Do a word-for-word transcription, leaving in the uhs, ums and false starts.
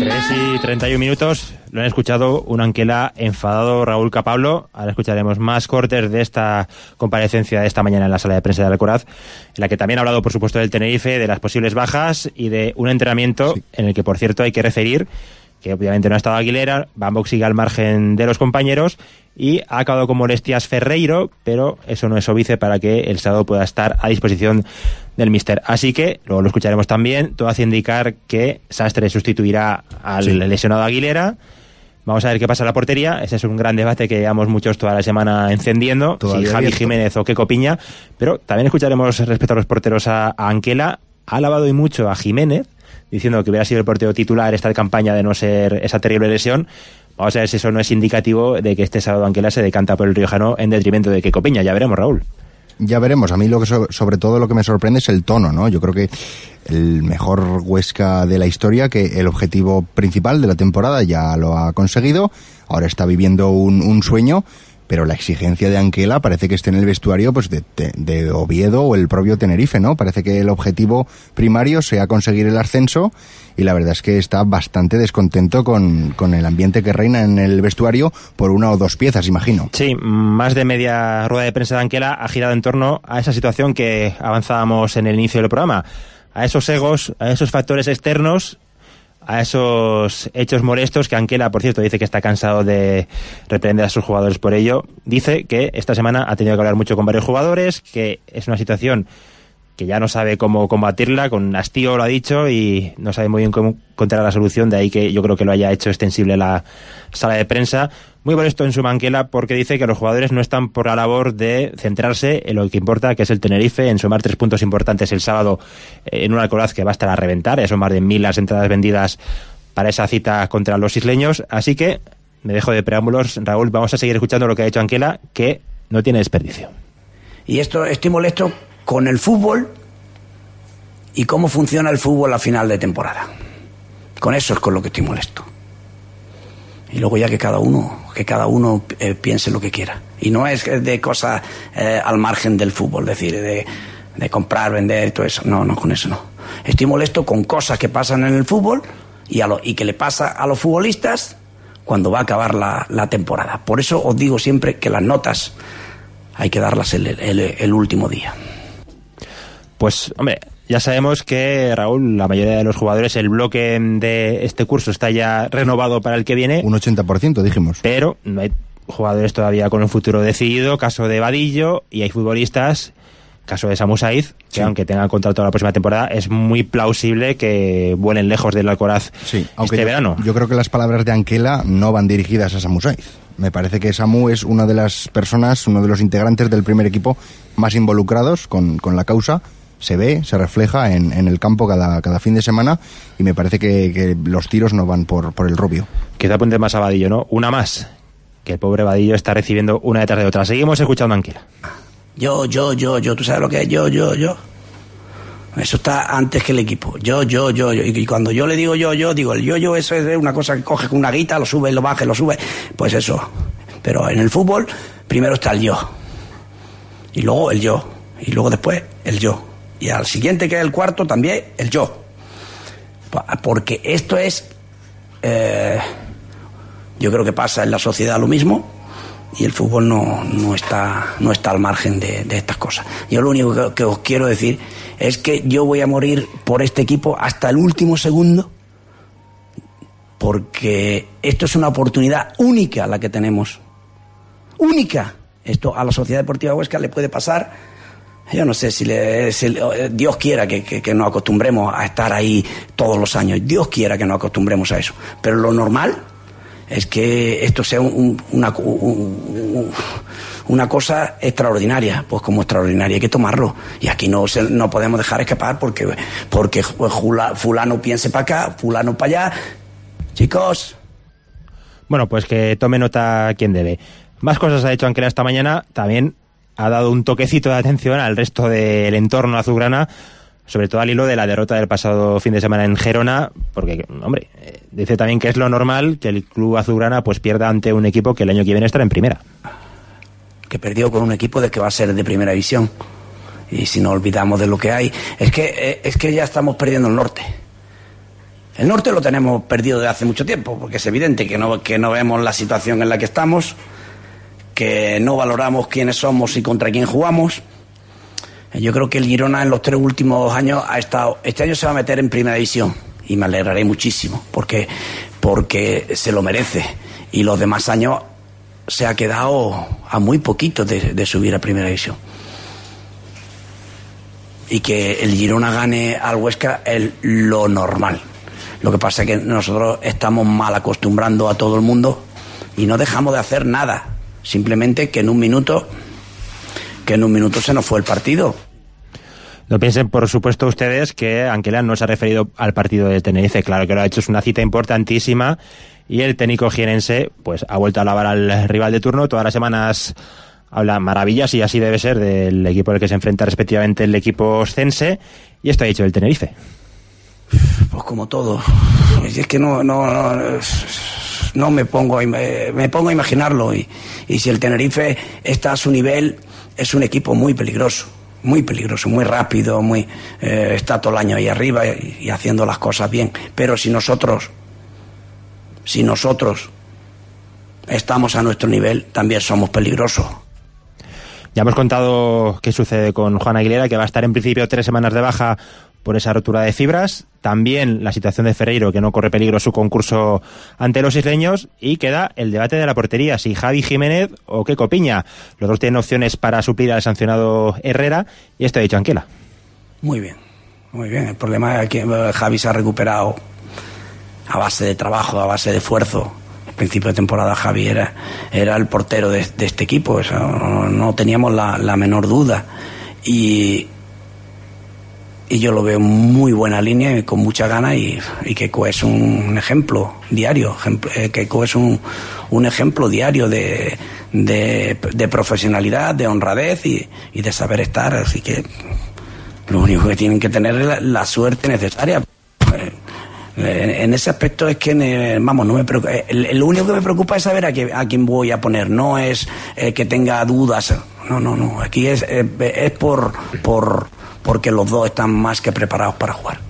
tres y treinta y un minutos, lo han escuchado un Anquela enfadado, Raúl Capablo. Ahora escucharemos más cortes de esta comparecencia de esta mañana en la sala de prensa de Alcoraz, en la que también ha hablado, por supuesto, del Tenerife, de las posibles bajas y de un entrenamiento sí. en el que, por cierto, hay que referir que obviamente no ha estado Aguilera, Bambock sigue al margen de los compañeros y ha acabado con molestias Ferreiro, pero eso no es óbice para que el sábado pueda estar a disposición del míster. Así que, luego lo escucharemos también, todo hace indicar que Sastre sustituirá al sí. lesionado Aguilera. Vamos a ver qué pasa en la portería. Ese es un gran debate que llevamos muchos toda la semana encendiendo, si Javi abierto. Jiménez o Keco Piña, pero también escucharemos respecto a los porteros a, a Anquela. Ha alabado y mucho a Jiménez, diciendo que hubiera sido el portero titular esta campaña de no ser esa terrible lesión. Vamos a ver si eso no es indicativo de que este sábado Anquela se decanta por el riojano en detrimento de Keco Piña. Ya veremos, Raúl. Ya veremos. A mí lo que so- sobre todo lo que me sorprende es el tono, ¿no? Yo creo que el mejor Huesca de la historia, que el objetivo principal de la temporada ya lo ha conseguido, ahora está viviendo un, un sueño, pero la exigencia de Anquela parece que esté en el vestuario pues de, de, de Oviedo o el propio Tenerife, ¿no? Parece que el objetivo primario sea conseguir el ascenso y la verdad es que está bastante descontento con, con el ambiente que reina en el vestuario por una o dos piezas, imagino. Sí, más de media rueda de prensa de Anquela ha girado en torno a esa situación que avanzábamos en el inicio del programa, a esos egos, a esos factores externos, a esos hechos molestos que Anquela, por cierto, dice que está cansado de reprender a sus jugadores por ello. Dice que esta semana ha tenido que hablar mucho con varios jugadores, que es una situación que ya no sabe cómo combatirla, con hastío lo ha dicho y no sabe muy bien cómo encontrar la solución, de ahí que yo creo que lo haya hecho extensible la sala de prensa. Muy molesto en su Anquela porque dice que los jugadores no están por la labor de centrarse en lo que importa, que es el Tenerife, en sumar tres puntos importantes el sábado en un Alcoraz que va a estar a reventar. Ya son más de mil las entradas vendidas para esa cita contra los isleños. Así que me dejo de preámbulos, Raúl, vamos a seguir escuchando lo que ha dicho Anquela, que no tiene desperdicio. Y esto estoy molesto con el fútbol y cómo funciona el fútbol a final de temporada. Con eso es con lo que estoy molesto. Y luego ya que cada uno, que cada uno eh, piense lo que quiera. Y no es de cosas eh, al margen del fútbol, es decir, de, de comprar, vender y todo eso. No, no, con eso no. Estoy molesto con cosas que pasan en el fútbol y, a lo, y que le pasa a los futbolistas cuando va a acabar la, la temporada. Por eso os digo siempre que las notas hay que darlas el, el, el último día. Pues, hombre, ya sabemos que, Raúl, la mayoría de los jugadores, el bloque de este curso está ya renovado para el que viene. Un ochenta por ciento, dijimos. Pero no hay jugadores todavía con un futuro decidido, caso de Vadillo, y hay futbolistas, caso de Samu Saiz, que sí. aunque tengan contrato la próxima temporada, es muy plausible que vuelen lejos del Alcoraz sí, aunque este yo, verano. Yo creo que las palabras de Anquela no van dirigidas a Samu Saiz. Me parece que Samu es una de las personas, uno de los integrantes del primer equipo más involucrados con, con la causa. Se ve, se refleja en, en el campo cada, cada fin de semana y me parece que, que los tiros no van por, por el Rubio. Quizá apunte más a Vadillo, ¿no? Una más, que el pobre Vadillo está recibiendo una detrás de otra. Seguimos escuchando a Anquela. Yo, yo, yo, yo, ¿tú sabes lo que es? Yo, yo, yo. Eso está antes que el equipo. Yo, yo, yo, yo. Y cuando yo le digo yo, yo, digo el yo, yo, eso es una cosa que coge con una guita, lo sube, lo baja, lo sube. Pues eso. Pero en el fútbol, primero está el yo. Y luego el yo. Y luego después el yo. Y al siguiente, que es el cuarto, también el yo. Porque esto es... Eh, yo creo que pasa en la sociedad lo mismo y el fútbol no, no, está, no está al margen de, de estas cosas. Yo lo único que, que os quiero decir es que yo voy a morir por este equipo hasta el último segundo, porque esto es una oportunidad única la que tenemos. ¡Única! Esto a la Sociedad Deportiva Huesca le puede pasar... Yo no sé si, le, si Dios quiera que, que, que nos acostumbremos a estar ahí todos los años. Dios quiera que nos acostumbremos a eso. Pero lo normal es que esto sea un, una, un, una cosa extraordinaria. Pues como extraordinaria hay que tomarlo. Y aquí no, se, no podemos dejar escapar porque, porque fulano piense para acá, fulano para allá. Chicos. Bueno, pues que tome nota quien debe. Más cosas ha hecho Anquela esta mañana. También ha dado un toquecito de atención al resto del entorno azulgrana, sobre todo al hilo de la derrota del pasado fin de semana en Gerona, porque, hombre, dice también que es lo normal que el club azulgrana pues pierda ante un equipo que el año que viene estará en primera. Que perdió con un equipo de que va a ser de primera división. Y si no olvidamos de lo que hay, es que, es que ya estamos perdiendo el norte. El norte lo tenemos perdido desde hace mucho tiempo, porque es evidente que no, que no vemos la situación en la que estamos, que no valoramos quiénes somos y contra quién jugamos. Yo creo que el Girona en los tres últimos años ha estado... Este año se va a meter en primera división y me alegraré muchísimo, porque, porque se lo merece. Y los demás años se ha quedado a muy poquito de, de subir a primera división. Y que el Girona gane al Huesca es lo normal. Lo que pasa es que nosotros estamos mal acostumbrando a todo el mundo y no dejamos de hacer nada. Simplemente que en un minuto, que en un minuto se nos fue el partido. No piensen, por supuesto, ustedes que Anquela no se ha referido al partido de Tenerife. Claro que lo ha hecho, es una cita importantísima y el técnico jienense pues ha vuelto a alabar al rival de turno. Todas las semanas habla maravillas y así debe ser del equipo al que se enfrenta respectivamente el equipo oscense, y esto ha dicho el Tenerife. Pues como todo, es que no no no, no me pongo a, me pongo a imaginarlo y, y si el Tenerife está a su nivel es un equipo muy peligroso, muy peligroso, muy rápido, muy eh, está todo el año ahí arriba y, y haciendo las cosas bien. Pero si nosotros si nosotros estamos a nuestro nivel, también somos peligrosos. Ya hemos contado qué sucede con Juan Aguilera, que va a estar en principio tres semanas de baja por esa rotura de fibras. También la situación de Ferreiro, que no corre peligro su concurso ante los isleños. Y queda el debate de la portería, si Javi Jiménez o Keco Piña. Los dos tienen opciones para suplir al sancionado Herrera, y esto ha dicho Anquela. Muy bien, muy bien. El problema es que Javi se ha recuperado a base de trabajo, a base de esfuerzo. Al principio de temporada Javi era, era el portero de, de este equipo, eso, no, no teníamos la, la menor duda. Y... y yo lo veo muy buena línea y con mucha gana, y, y Keco es un ejemplo diario, ejemplo, eh, Keco es un, un ejemplo diario de, de, de profesionalidad, de honradez y, y de saber estar, así que lo único que tienen que tener es la, la suerte necesaria. Eh, en ese aspecto es que, vamos, no me preocupa, lo único que me preocupa es saber a, qué, a quién voy a poner, no es eh, que tenga dudas, no, no, no, aquí es, eh, es por... por porque los dos están más que preparados para jugar.